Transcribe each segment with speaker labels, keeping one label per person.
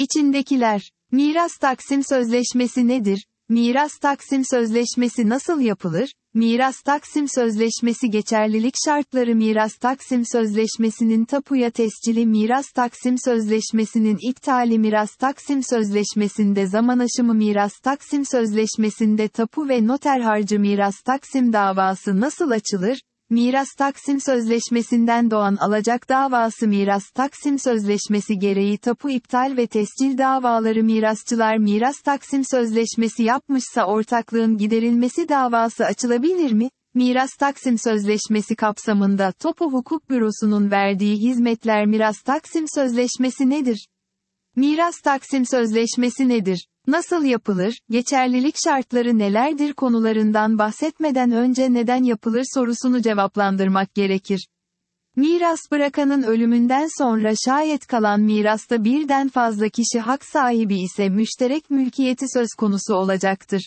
Speaker 1: İçindekiler. Miras taksim sözleşmesi nedir? Miras taksim sözleşmesi nasıl yapılır? Miras taksim sözleşmesi geçerlilik şartları miras taksim sözleşmesinin tapuya tescili miras taksim sözleşmesinin iptali miras taksim sözleşmesinde zaman aşımı miras taksim sözleşmesinde tapu ve noter harcı miras taksim davası nasıl açılır? Miras taksim sözleşmesinden doğan alacak davası miras taksim sözleşmesi gereği tapu iptal ve tescil davaları mirasçılar miras taksim sözleşmesi yapmışsa ortaklığın giderilmesi davası açılabilir mi? Miras taksim sözleşmesi kapsamında Tapu Hukuk Bürosu'nun verdiği hizmetler miras taksim sözleşmesi nedir? Miras taksim sözleşmesi nedir? Nasıl yapılır? Geçerlilik şartları nelerdir konularından bahsetmeden önce neden yapılır sorusunu cevaplandırmak gerekir. Miras bırakanın ölümünden sonra şayet kalan mirasta birden fazla kişi hak sahibi ise müşterek mülkiyeti söz konusu olacaktır.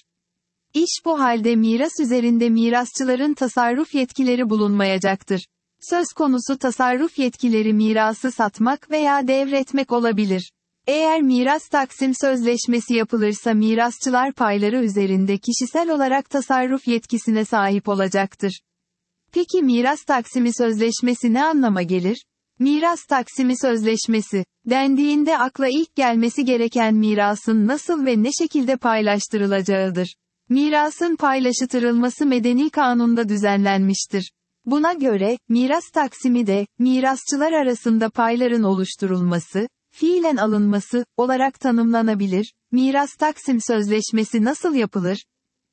Speaker 1: İş bu halde miras üzerinde mirasçıların tasarruf yetkileri bulunmayacaktır. Söz konusu tasarruf yetkileri mirası satmak veya devretmek olabilir. Eğer miras taksim sözleşmesi yapılırsa mirasçılar payları üzerinde kişisel olarak tasarruf yetkisine sahip olacaktır. Peki miras taksimi sözleşmesi ne anlama gelir? Miras taksimi sözleşmesi dendiğinde akla ilk gelmesi gereken mirasın nasıl ve ne şekilde paylaştırılacağıdır. Mirasın paylaştırılması medeni kanunda düzenlenmiştir. Buna göre, miras taksimi de, mirasçılar arasında payların oluşturulması, fiilen alınması, olarak tanımlanabilir. Miras taksim sözleşmesi nasıl yapılır?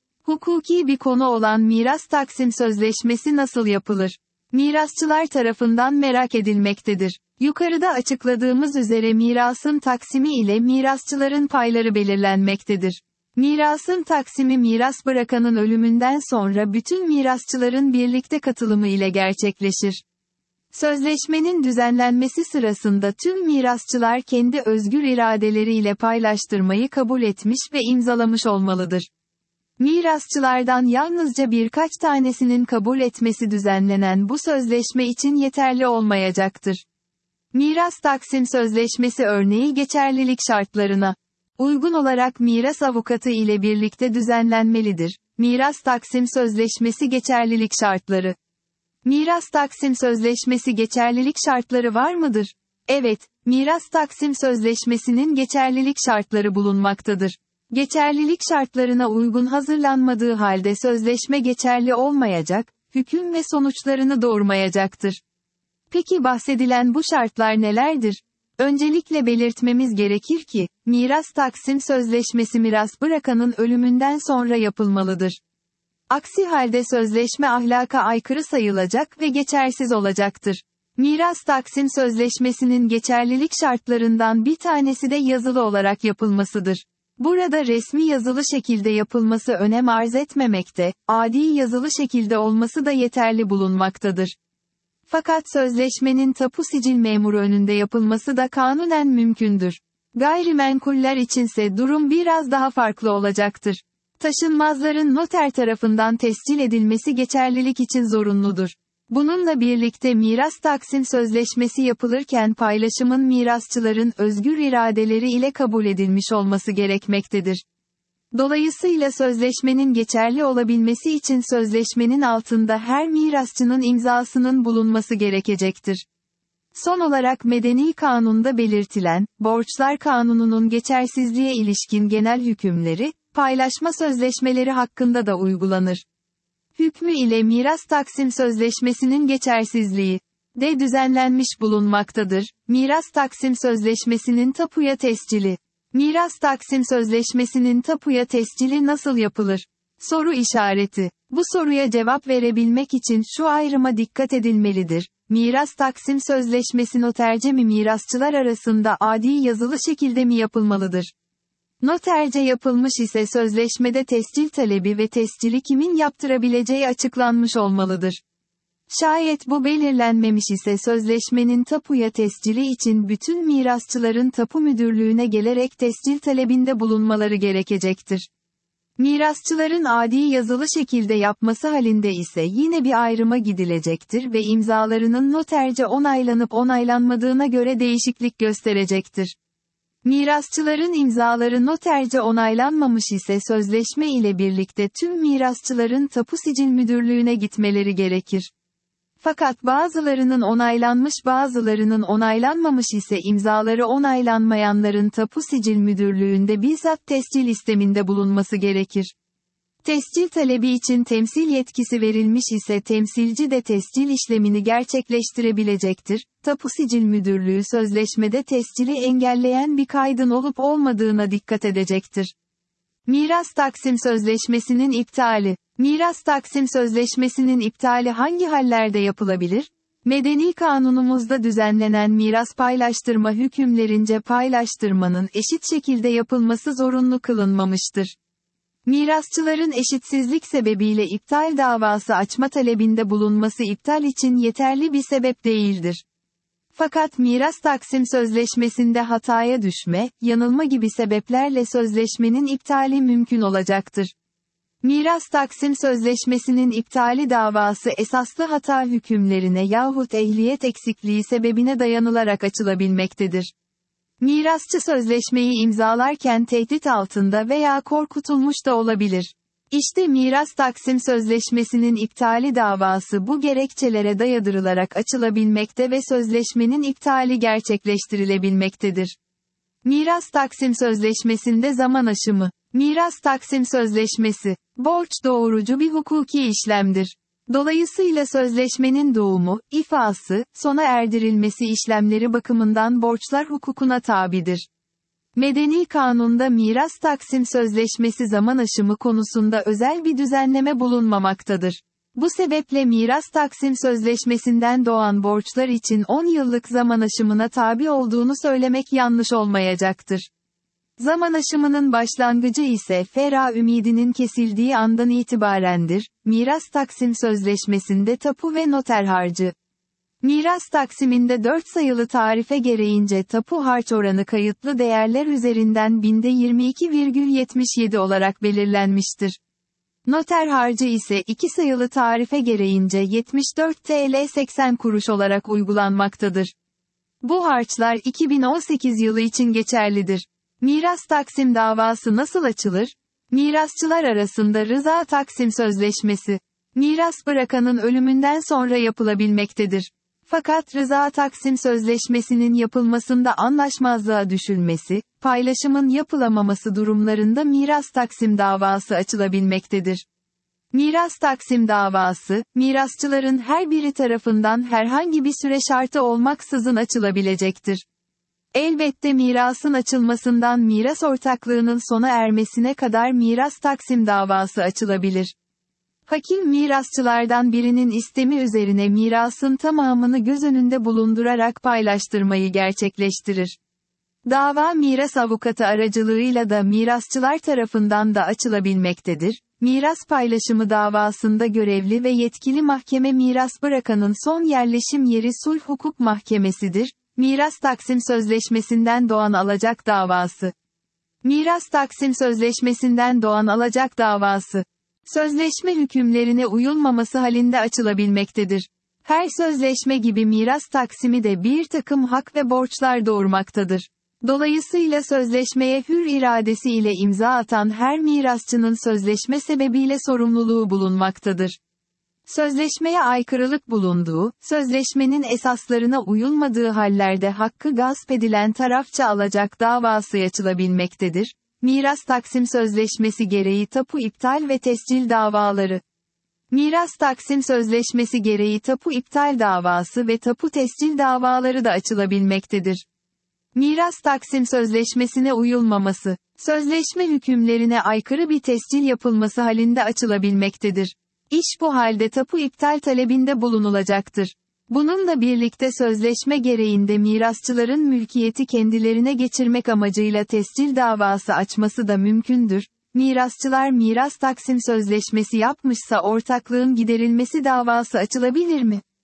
Speaker 1: Hukuki bir konu olan miras taksim sözleşmesi nasıl yapılır? Mirasçılar tarafından merak edilmektedir. Yukarıda açıkladığımız üzere mirasın taksimi ile mirasçıların payları belirlenmektedir. Mirasın taksimi miras bırakanın ölümünden sonra bütün mirasçıların birlikte katılımı ile gerçekleşir. Sözleşmenin düzenlenmesi sırasında tüm mirasçılar kendi özgür iradeleriyle paylaştırmayı kabul etmiş ve imzalamış olmalıdır. Mirasçılardan yalnızca birkaç tanesinin kabul etmesi düzenlenen bu sözleşme için yeterli olmayacaktır. Miras taksim sözleşmesi örneği geçerlilik şartlarına uygun olarak miras avukatı ile birlikte düzenlenmelidir. Miras taksim sözleşmesi geçerlilik şartları. Miras taksim sözleşmesi geçerlilik şartları var mıdır? Evet, miras taksim sözleşmesinin geçerlilik şartları bulunmaktadır. Geçerlilik şartlarına uygun hazırlanmadığı halde sözleşme geçerli olmayacak, hüküm ve sonuçlarını doğurmayacaktır. Peki bahsedilen bu şartlar nelerdir? Öncelikle belirtmemiz gerekir ki, miras taksim sözleşmesi miras bırakanın ölümünden sonra yapılmalıdır. Aksi halde sözleşme ahlaka aykırı sayılacak ve geçersiz olacaktır. Miras taksim sözleşmesinin geçerlilik şartlarından bir tanesi de yazılı olarak yapılmasıdır. Burada resmi yazılı şekilde yapılması önem arz etmemekte, adi yazılı şekilde olması da yeterli bulunmaktadır. Fakat sözleşmenin tapu sicil memuru önünde yapılması da kanunen mümkündür. Gayrimenkuller içinse durum biraz daha farklı olacaktır. Taşınmazların noter tarafından tescil edilmesi geçerlilik için zorunludur. Bununla birlikte miras taksim sözleşmesi yapılırken paylaşımın mirasçıların özgür iradeleri ile kabul edilmiş olması gerekmektedir. Dolayısıyla sözleşmenin geçerli olabilmesi için sözleşmenin altında her mirasçının imzasının bulunması gerekecektir. Son olarak Medeni Kanun'da belirtilen, Borçlar Kanunu'nun geçersizliğe ilişkin genel hükümleri, paylaşma sözleşmeleri hakkında da uygulanır. Hükmü ile miras taksim sözleşmesinin geçersizliği de düzenlenmiş bulunmaktadır. Miras taksim sözleşmesinin tapuya tescili. Miras taksim sözleşmesinin tapuya tescili nasıl yapılır? Soru işareti. Bu soruya cevap verebilmek için şu ayrıma dikkat edilmelidir. Miras taksim sözleşmesi noterce mi mirasçılar arasında adi yazılı şekilde mi yapılmalıdır? Noterce yapılmış ise sözleşmede tescil talebi ve tescili kimin yaptırabileceği açıklanmış olmalıdır. Şayet bu belirlenmemiş ise sözleşmenin tapuya tescili için bütün mirasçıların tapu müdürlüğüne gelerek tescil talebinde bulunmaları gerekecektir. Mirasçıların adi yazılı şekilde yapması halinde ise yine bir ayrıma gidilecektir ve imzalarının noterce onaylanıp onaylanmadığına göre değişiklik gösterecektir. Mirasçıların imzaları noterce onaylanmamış ise sözleşme ile birlikte tüm mirasçıların Tapu Sicil Müdürlüğü'ne gitmeleri gerekir. Fakat bazılarının onaylanmış bazılarının onaylanmamış ise imzaları onaylanmayanların Tapu Sicil Müdürlüğü'nde bizzat tescil isteminde bulunması gerekir. Tescil talebi için temsil yetkisi verilmiş ise temsilci de tescil işlemini gerçekleştirebilecektir. Tapu Sicil Müdürlüğü sözleşmede tescili engelleyen bir kaydın olup olmadığına dikkat edecektir. Miras taksim sözleşmesinin iptali. Miras taksim sözleşmesinin iptali hangi hallerde yapılabilir? Medeni kanunumuzda düzenlenen miras paylaştırma hükümlerince paylaştırmanın eşit şekilde yapılması zorunlu kılınmamıştır. Mirasçıların eşitsizlik sebebiyle iptal davası açma talebinde bulunması iptal için yeterli bir sebep değildir. Fakat miras taksim sözleşmesinde hataya düşme, yanılma gibi sebeplerle sözleşmenin iptali mümkün olacaktır. Miras taksim sözleşmesinin iptali davası esaslı hata hükümlerine yahut ehliyet eksikliği sebebine dayanılarak açılabilmektedir. Mirasçı sözleşmeyi imzalarken tehdit altında veya korkutulmuş da olabilir. İşte miras taksim sözleşmesinin iptali davası bu gerekçelere dayandırılarak açılabilmekte ve sözleşmenin iptali gerçekleştirilebilmektedir. Miras taksim sözleşmesinde zaman aşımı. Miras taksim sözleşmesi, borç doğurucu bir hukuki işlemdir. Dolayısıyla sözleşmenin doğumu, ifası, sona erdirilmesi işlemleri bakımından borçlar hukukuna tabidir. Medeni kanunda miras taksim sözleşmesi zaman aşımı konusunda özel bir düzenleme bulunmamaktadır. Bu sebeple miras taksim sözleşmesinden doğan borçlar için 10 yıllık zaman aşımına tabi olduğunu söylemek yanlış olmayacaktır. Zaman aşımının başlangıcı ise ferah ümidinin kesildiği andan itibarendir. Miras taksim sözleşmesinde tapu ve noter harcı. Miras taksiminde 4 sayılı tarife gereğince tapu harç oranı kayıtlı değerler üzerinden binde 22,77 olarak belirlenmiştir. Noter harcı ise 2 sayılı tarife gereğince 74 TL 80 kuruş olarak uygulanmaktadır. Bu harçlar 2018 yılı için geçerlidir. Miras taksim davası nasıl açılır? Mirasçılar arasında rıza taksim sözleşmesi. Miras bırakanın ölümünden sonra yapılabilmektedir. Fakat rıza taksim sözleşmesinin yapılmasında anlaşmazlığa düşülmesi, paylaşımın yapılamaması durumlarında miras taksim davası açılabilmektedir. Miras taksim davası, mirasçıların her biri tarafından herhangi bir süre şartı olmaksızın açılabilecektir. Elbette mirasın açılmasından miras ortaklığının sona ermesine kadar miras taksim davası açılabilir. Hakim mirasçılardan birinin istemi üzerine mirasın tamamını göz önünde bulundurarak paylaştırmayı gerçekleştirir. Dava miras avukatı aracılığıyla da mirasçılar tarafından da açılabilmektedir. Miras paylaşımı davasında görevli ve yetkili mahkeme miras bırakanın son yerleşim yeri sulh hukuk mahkemesidir. Miras taksim sözleşmesinden doğan alacak davası. Miras taksim sözleşmesinden doğan alacak davası. Sözleşme hükümlerine uyulmaması halinde açılabilmektedir. Her sözleşme gibi miras taksimi de bir takım hak ve borçlar doğurmaktadır. Dolayısıyla sözleşmeye hür iradesi ile imza atan her mirasçının sözleşme sebebiyle sorumluluğu bulunmaktadır. Sözleşmeye aykırılık bulunduğu, sözleşmenin esaslarına uyulmadığı hallerde hakkı gasp edilen tarafça alacak davası açılabilmektedir. Miras taksim sözleşmesi gereği tapu iptal ve tescil davaları. Miras taksim sözleşmesi gereği tapu iptal davası ve tapu tescil davaları da açılabilmektedir. Miras taksim sözleşmesine uyulmaması, sözleşme hükümlerine aykırı bir tescil yapılması halinde açılabilmektedir. İş bu halde tapu iptal talebinde bulunulacaktır. Bununla birlikte sözleşme gereğinde mirasçıların mülkiyeti kendilerine geçirmek amacıyla tescil davası açması da mümkündür. Mirasçılar miras taksim sözleşmesi yapmışsa ortaklığın giderilmesi davası açılabilir mi?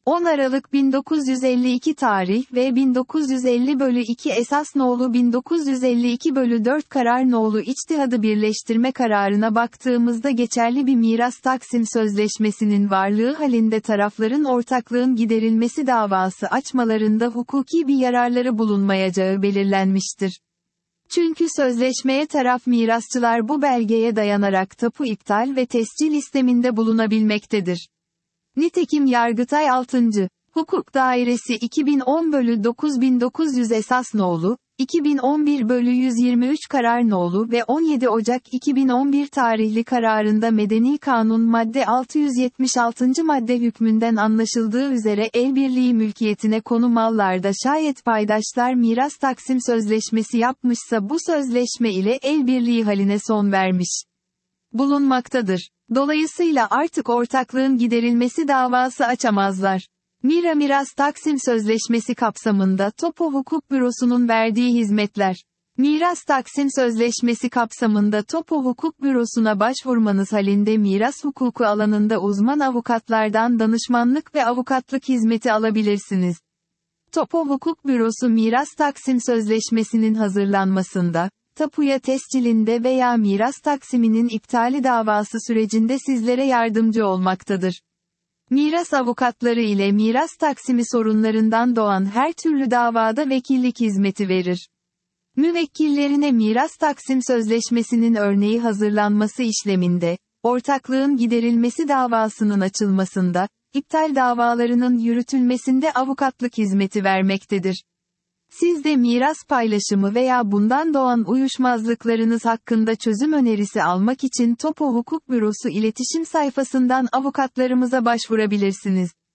Speaker 1: 10 Aralık 1952 tarih ve 1950/2 esas nolu 1952/4 karar nolu içtihadı birleştirme kararına baktığımızda geçerli bir miras taksim sözleşmesinin varlığı halinde tarafların ortaklığın giderilmesi davası açmalarında hukuki bir yararları bulunmayacağı belirlenmiştir. Çünkü sözleşmeye taraf mirasçılar bu belgeye dayanarak tapu iptal ve tescil isteminde bulunabilmektedir. Nitekim Yargıtay 6. Hukuk Dairesi 2010/9900 esas nolu, 2011/123 karar nolu ve 17 Ocak 2011 tarihli kararında Medeni Kanun madde 676. madde hükmünden anlaşıldığı üzere elbirliği mülkiyetine konu mallarda şayet paydaşlar miras taksim sözleşmesi yapmışsa bu sözleşme ile elbirliği haline son vermiş bulunmaktadır. Dolayısıyla artık ortaklığın giderilmesi davası açamazlar. Miras Taksim Sözleşmesi kapsamında Topo Hukuk Bürosu'nun verdiği hizmetler. Miras Taksim Sözleşmesi kapsamında Topo Hukuk Bürosu'na başvurmanız halinde miras hukuku alanında uzman avukatlardan danışmanlık ve avukatlık hizmeti alabilirsiniz. Topo Hukuk Bürosu Miras Taksim Sözleşmesi'nin hazırlanmasında, tapuya tescilinde veya miras taksiminin iptali davası sürecinde sizlere yardımcı olmaktadır. Miras avukatları ile miras taksimi sorunlarından doğan her türlü davada vekillik hizmeti verir. Müvekkillerine miras taksim sözleşmesinin örneği hazırlanması işleminde, ortaklığın giderilmesi davasının açılmasında, iptal davalarının yürütülmesinde avukatlık hizmeti vermektedir. Siz de miras paylaşımı veya bundan doğan uyuşmazlıklarınız hakkında çözüm önerisi almak için Topo Hukuk Bürosu iletişim sayfasından avukatlarımıza başvurabilirsiniz.